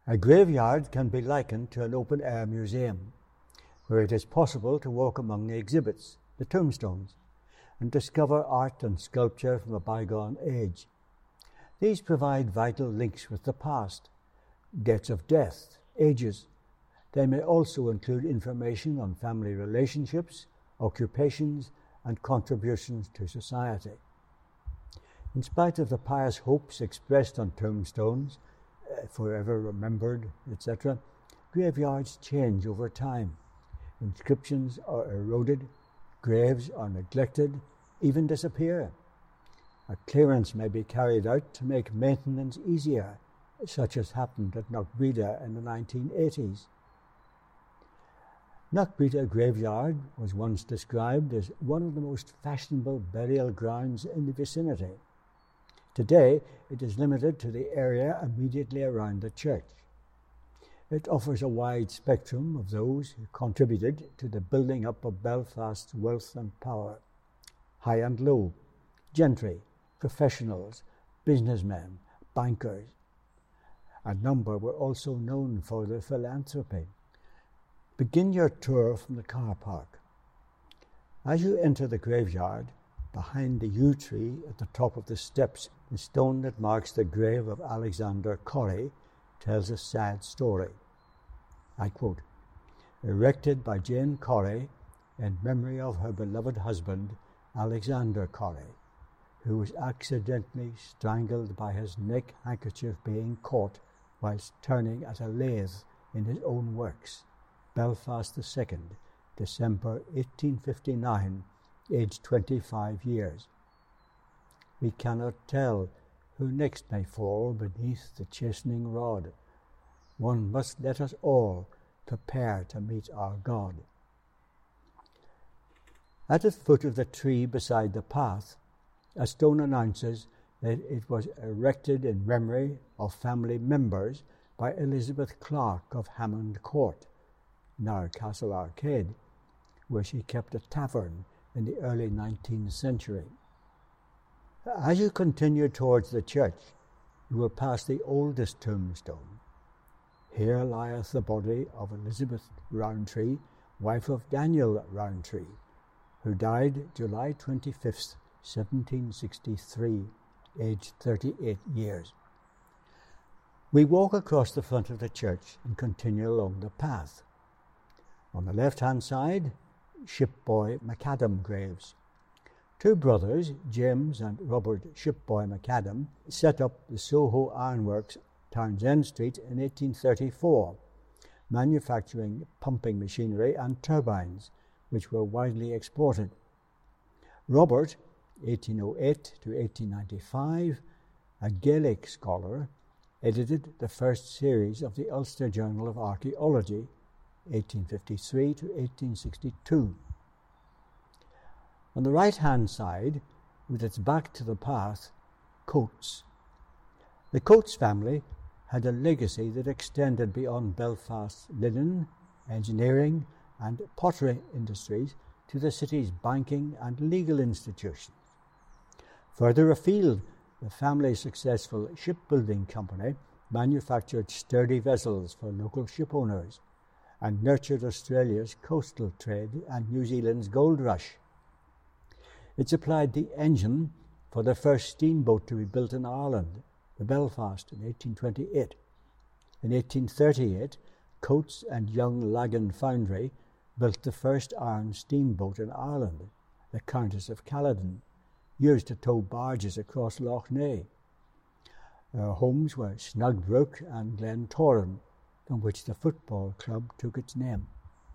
A graveyard can be likened to an open-air museum, where it is possible to walk among the exhibits, the tombstones, and discover art and sculpture from a bygone age. These provide vital links with the past, dates of death, ages. They may also include information on family relationships, occupations, and contributions to society. In spite of the pious hopes expressed on tombstones, forever remembered, etc., graveyards change over time. Inscriptions are eroded, graves are neglected, even disappear. A clearance may be carried out to make maintenance easier, such as happened at Knockbreda in the 1980s. Knockbreda Graveyard was once described as one of the most fashionable burial grounds in the vicinity. Today, it is limited to the area immediately around the church. It offers a wide spectrum of those who contributed to the building up of Belfast's wealth and power. High and low, gentry, professionals, businessmen, bankers. A number were also known for their philanthropy. Begin your tour from the car park. As you enter the graveyard, behind the yew tree at the top of the steps, the stone that marks the grave of Alexander Corrie tells a sad story. I quote, "Erected by Jane Corrie in memory of her beloved husband, Alexander Corrie, who was accidentally strangled by his neck handkerchief being caught whilst turning at a lathe in his own works. Belfast 2nd, December 1859, aged 25 years. We cannot tell who next may fall beneath the chastening rod. One must let us all prepare to meet our God." At the foot of the tree beside the path, a stone announces that it was erected in memory of family members by Elizabeth Clark of Hammond Court, now Castle Arcade, where she kept a tavern in the early 19th century. As you continue towards the church, you will pass the oldest tombstone. Here lieth the body of Elizabeth Rowntree, wife of Daniel Rowntree, who died July 25th, 1763, aged 38 years. We walk across the front of the church and continue along the path. On the left-hand side, Shipboy McAdam graves. Two brothers, James and Robert Shipboy McAdam, set up the Soho Ironworks, Townsend Street, in 1834, manufacturing pumping machinery and turbines, which were widely exported. Robert, 1808 to 1895, a Gaelic scholar, edited the first series of the Ulster Journal of Archaeology, 1853 to 1862. On the right-hand side, with its back to the path, Coates. The Coates family had a legacy that extended beyond Belfast's linen, engineering and pottery industries to the city's banking and legal institutions. Further afield, the family's successful shipbuilding company manufactured sturdy vessels for local ship owners and nurtured Australia's coastal trade and New Zealand's gold rush. It supplied the engine for the first steamboat to be built in Ireland, the Belfast, in 1828. In 1838, Coates and Young Lagan Foundry built the first iron steamboat in Ireland, the Countess of Caledon, used to tow barges across Lough Neagh. Their homes were Snugbrook and Glentoran, from which the football club took its name.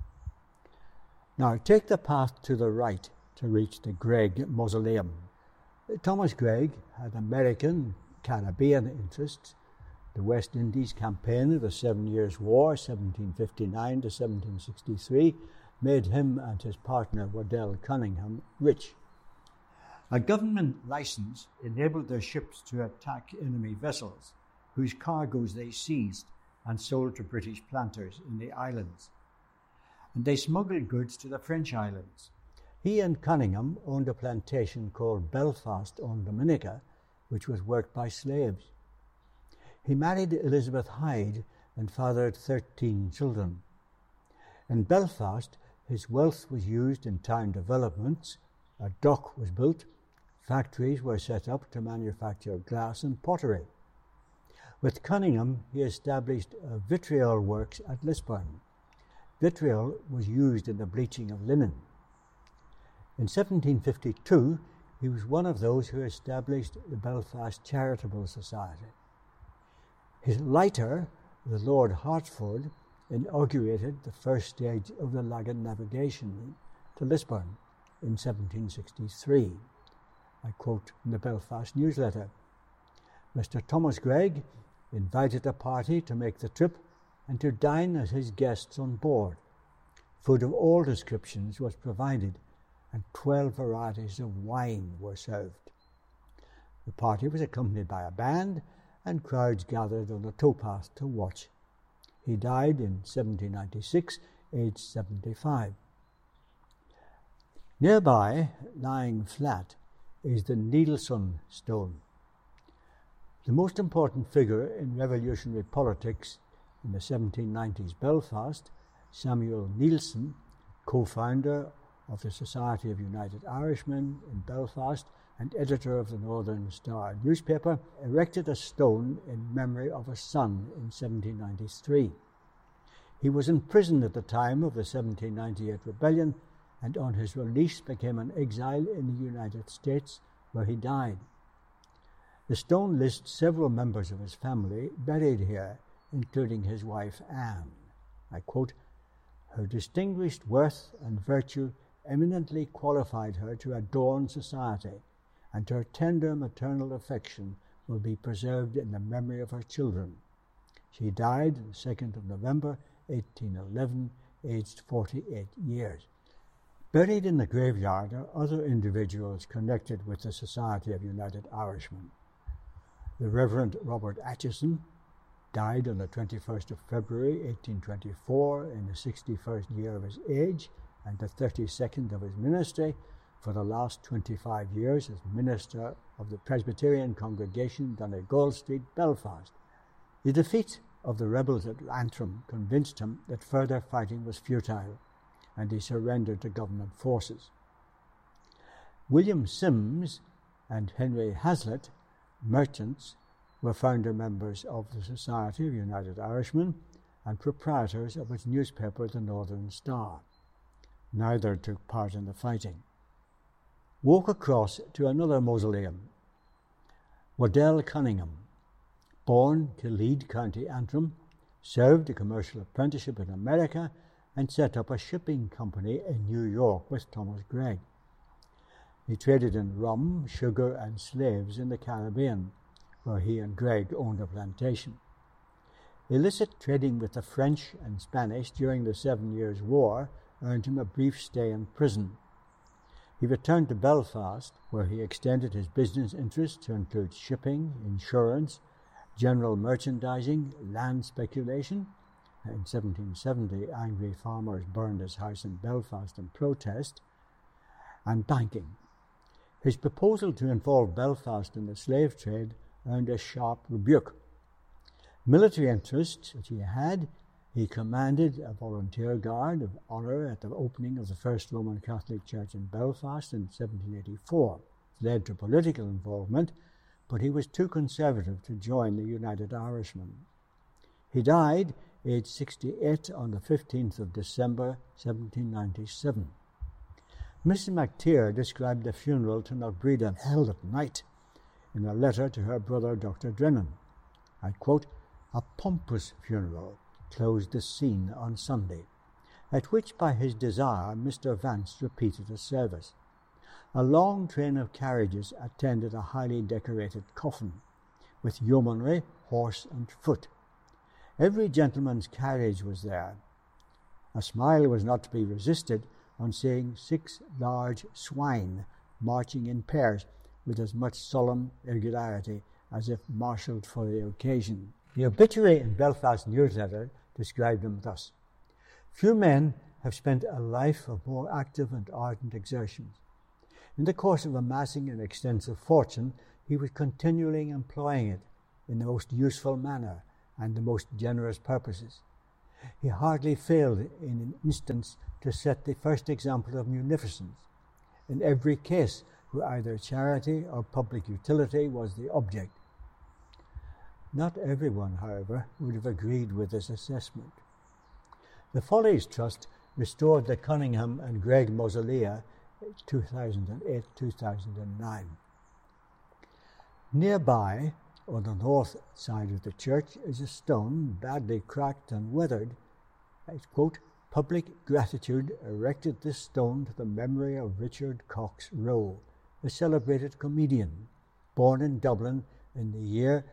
Now take the path to the right to reach the Gregg Mausoleum. Thomas Gregg had American, Caribbean interests. The West Indies campaign of the 7 Years' War, 1759 to 1763, made him and his partner Waddell Cunningham rich. A government licence enabled their ships to attack enemy vessels, whose cargoes they seized and sold to British planters in the islands. And they smuggled goods to the French islands. He and Cunningham owned a plantation called Belfast on Dominica, which was worked by slaves. He married Elizabeth Hyde, and fathered 13 children. In Belfast, his wealth was used in town developments, a dock was built, factories were set up to manufacture glass and pottery. With Cunningham, he established a vitriol works at Lisburn. Vitriol was used in the bleaching of linen. In 1752, he was one of those who established the Belfast Charitable Society. His lighter, the Lord Hertford, inaugurated the first stage of the Lagan navigation to Lisburn in 1763. I quote from the Belfast newsletter. Mr. Thomas Gregg invited a party to make the trip and to dine as his guests on board. Food of all descriptions was provided, and 12 varieties of wine were served. The party was accompanied by a band, and crowds gathered on the towpath to watch. He died in 1796, aged 75. Nearby, lying flat, is the Neilson stone. The most important figure in revolutionary politics in the 1790s Belfast, Samuel Neilson, co-founder of the Society of United Irishmen in Belfast and editor of the Northern Star newspaper, erected a stone in memory of a son in 1793. He was in prison at the time of the 1798 rebellion, and on his release became an exile in the United States, where he died. The stone lists several members of his family buried here, including his wife Anne. I quote, "Her distinguished worth and virtue eminently qualified her to adorn society, and her tender maternal affection will be preserved in the memory of her children. She died on the 2nd of November, 1811, aged 48 years. Buried in the graveyard are other individuals connected with the Society of United Irishmen. The Reverend Robert Atchison died on the 21st of February, 1824, in the 61st year of his age and the 32nd of his ministry, for the last 25 years as minister of the Presbyterian congregation Donegal Street, Belfast. The defeat of the rebels at Antrim convinced him that further fighting was futile, and he surrendered to government forces. William Sims and Henry Hazlitt, merchants, were founder members of the Society of United Irishmen and proprietors of its newspaper, the Northern Star. Neither took part in the fighting. Walk across to another mausoleum. Waddell Cunningham, born Killeed, County Antrim, served a commercial apprenticeship in America and set up a shipping company in New York with Thomas Gregg. He traded in rum, sugar, and slaves in the Caribbean, where he and Gregg owned a plantation. Illicit trading with the French and Spanish during the 7 Years' War earned him a brief stay in prison. He returned to Belfast, where he extended his business interests to include shipping, insurance, general merchandising, land speculation. In 1770, angry farmers burned his house in Belfast in protest, and banking. His proposal to involve Belfast in the slave trade earned a sharp rebuke. Military interests which he had, he commanded a volunteer guard of honour at the opening of the first Roman Catholic Church in Belfast in 1784. It led to political involvement, but he was too conservative to join the United Irishmen. He died aged 68 on the 15th of December, 1797. Mrs. McTeer described the funeral to Knockbreda held at night in a letter to her brother Dr. Drennan. I quote, "A pompous funeral closed the scene on Sunday, at which by his desire Mr. Vance repeated a service. A long train of carriages attended a highly decorated coffin, with yeomanry, horse and foot. Every gentleman's carriage was there. A smile was not to be resisted on seeing 6 large swine marching in pairs with as much solemn regularity as if marshalled for the occasion." The obituary in Belfast newsletter described him thus: "Few men have spent a life of more active and ardent exertions. In the course of amassing an extensive fortune, he was continually employing it in the most useful manner, and the most generous purposes. He hardly failed in an instance to set the first example of munificence, in every case where either charity or public utility was the object. Not everyone, however, would have agreed with this assessment. The Follies Trust restored the Cunningham and Gregg Mausolea in 2008-2009. Nearby, on the north side of the church, is a stone badly cracked and weathered. It's, quote, "Public gratitude erected this stone to the memory of Richard Cox Rowe, a celebrated comedian, born in Dublin in the year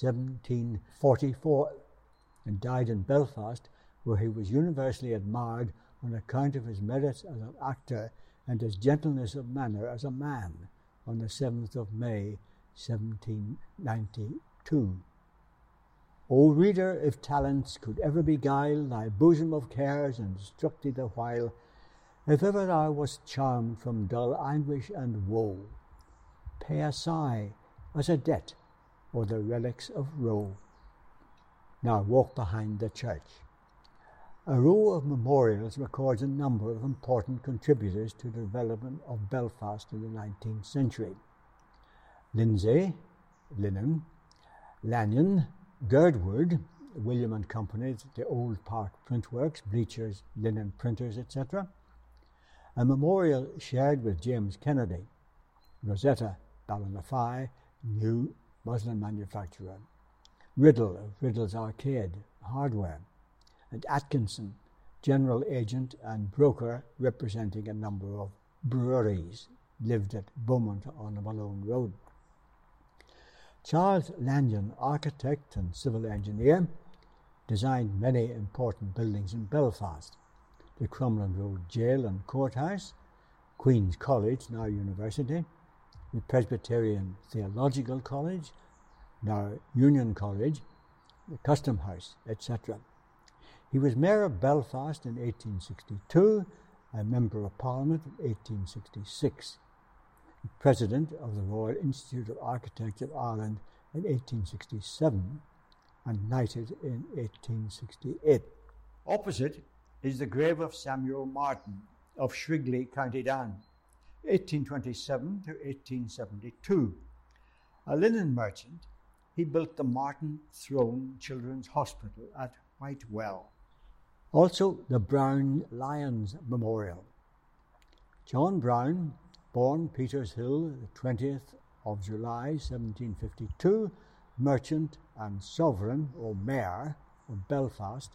1744 and died in Belfast, where he was universally admired on account of his merits as an actor and his gentleness of manner as a man, on the 7th of May, 1792. O reader, if talents could ever beguile thy bosom of cares and instruct thee the while, if ever thou wast charmed from dull anguish and woe, pay a sigh as a debt or the relics of Rowe." Now walk behind the church. A row of memorials records a number of important contributors to the development of Belfast in the 19th century. Lindsay, linen; Lanyon, Girdwood, William and Company, the Old Park Printworks, bleachers, linen printers, etc. A memorial shared with James Kennedy. Rosetta, Ballinafie, new muslin manufacturer. Riddle of Riddle's Arcade, hardware. And Atkinson, general agent and broker representing a number of breweries, lived at Beaumont on the Malone Road. Charles Lanyon, architect and civil engineer, designed many important buildings in Belfast: the Crumlin Road Jail and Courthouse, Queen's College, now University, the Presbyterian Theological College, now Union College, the Custom House, etc. He was Mayor of Belfast in 1862, a Member of Parliament in 1866, President of the Royal Institute of Architects of Ireland in 1867, and knighted in 1868. Opposite is the grave of Samuel Martin of Shrigley, County Down, 1827 to 1872. A linen merchant, he built the Martin Throne Children's Hospital at Whitewell. Also, the Brown Lions Memorial. John Brown, born Peters Hill, the 20th of July, 1752, merchant and sovereign, or mayor, of Belfast,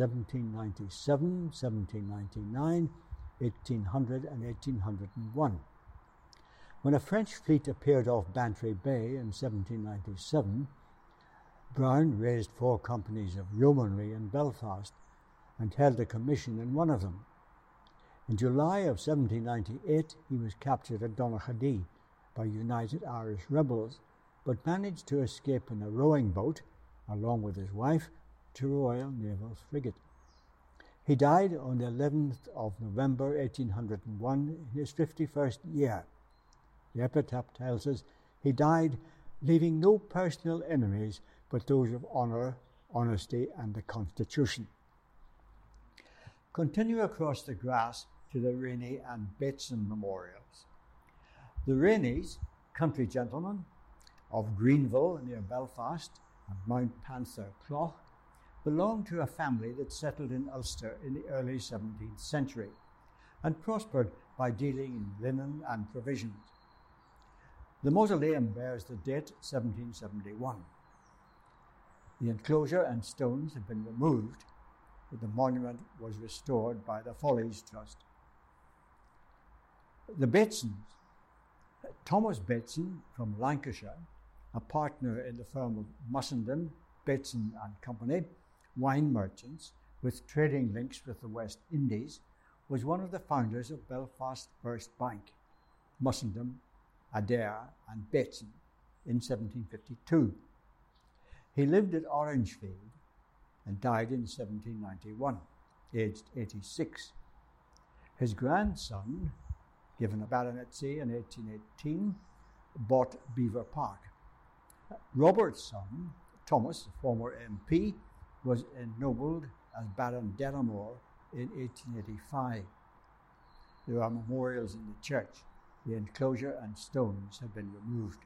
1797, 1799, 1800 and 1801. When a French fleet appeared off Bantry Bay in 1797, Brown raised 4 companies of yeomanry in Belfast and held a commission in one of them. In July of 1798, he was captured at Donaghadee by United Irish rebels, but managed to escape in a rowing boat, along with his wife, to Royal Naval frigate. He died on the 11th of November 1801 in his 51st year. The epitaph tells us he died leaving no personal enemies but those of honour, honesty and the Constitution. Continue across the grass to the Rainey and Bateson memorials. The Raineys, country gentlemen of Greenville near Belfast and Mount Panther Clough, belonged to a family that settled in Ulster in the early 17th century and prospered by dealing in linen and provisions. The mausoleum bears the date 1771. The enclosure and stones have been removed, but the monument was restored by the Follies Trust. The Batesons. Thomas Bateson from Lancashire, a partner in the firm of Mussenden, Bateson and Company, wine merchants with trading links with the West Indies, was one of the founders of Belfast First Bank, Mussenden, Adair and Bateson, in 1752. He lived at Orangefield and died in 1791, aged 86. His grandson, given a baronetcy in 1818, bought Beaver Park. Robert's son, Thomas, a former MP, was ennobled as Baron Deramore in 1885. There are memorials in the church. The enclosure and stones have been removed.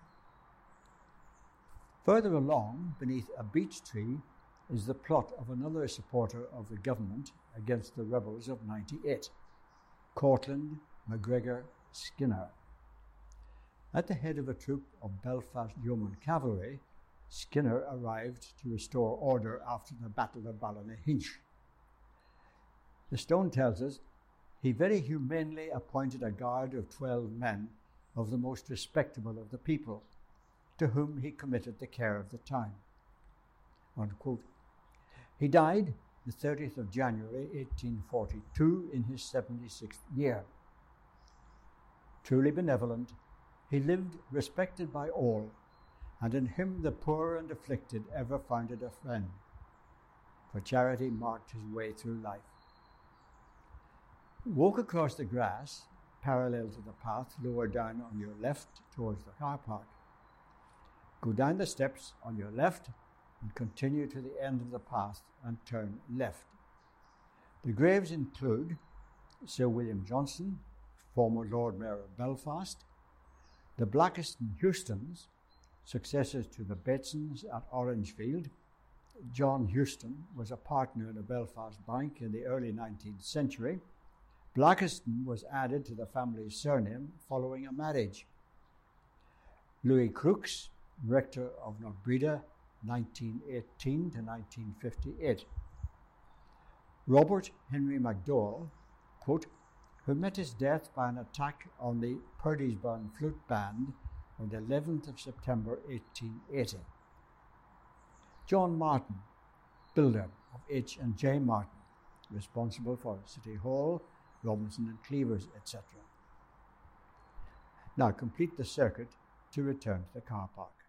Further along, beneath a beech tree, is the plot of another supporter of the government against the rebels of '98, Cortland MacGregor Skinner. At the head of a troop of Belfast Yeoman Cavalry, Skinner arrived to restore order after the Battle of Ballynahinch. The stone tells us he very humanely appointed a guard of 12 men of the most respectable of the people, to whom he committed the care of the town. Unquote. He died the 30th of January 1842 in his 76th year. Truly benevolent, he lived respected by all, and in him the poor and afflicted ever found a friend, for charity marked his way through life. Walk across the grass, parallel to the path lower down on your left towards the car park. Go down the steps on your left and continue to the end of the path and turn left. The graves include Sir William Johnson, former Lord Mayor of Belfast, the Blackiston Houstons, successors to the Batesons at Orangefield. John Houston was a partner in a Belfast bank in the early 19th century. Blackiston was added to the family's surname following a marriage. Louis Crooks, rector of Knockbreda, 1918 to 1958. Robert Henry MacDowell, quote, who met his death by an attack on the Purdysburn Flute Band on the 11th of September 1880. John Martin, builder of H&J Martin, responsible for City Hall, Robinson and Cleavers, etc. Now complete the circuit to return to the car park.